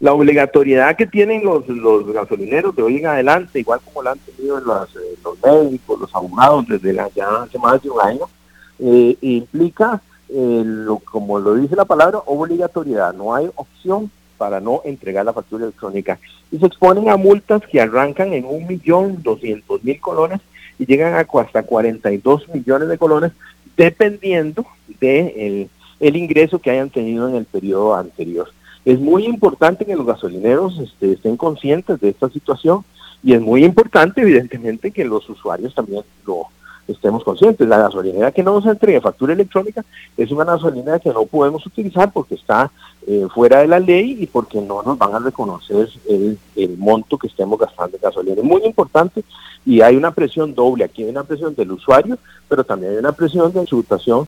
La obligatoriedad que tienen los gasolineros de hoy en adelante, igual como la han tenido los médicos, los abogados desde ya hace más de un año, implica, como lo dice la palabra, obligatoriedad. No hay opción para no entregar la factura electrónica. Y se exponen a multas que arrancan en 1.200.000 colones y llegan a hasta 42 millones de colones, dependiendo de el ingreso que hayan tenido en el periodo anterior. Es muy importante que los gasolineros estén conscientes de esta situación y es muy importante, evidentemente, que los usuarios también lo estemos conscientes. La gasolinera que no nos entregue factura electrónica es una gasolinera que no podemos utilizar porque está fuera de la ley y porque no nos van a reconocer el monto que estemos gastando en gasolina. Es muy importante y hay una presión doble. Aquí hay una presión del usuario, pero también hay una presión de tributación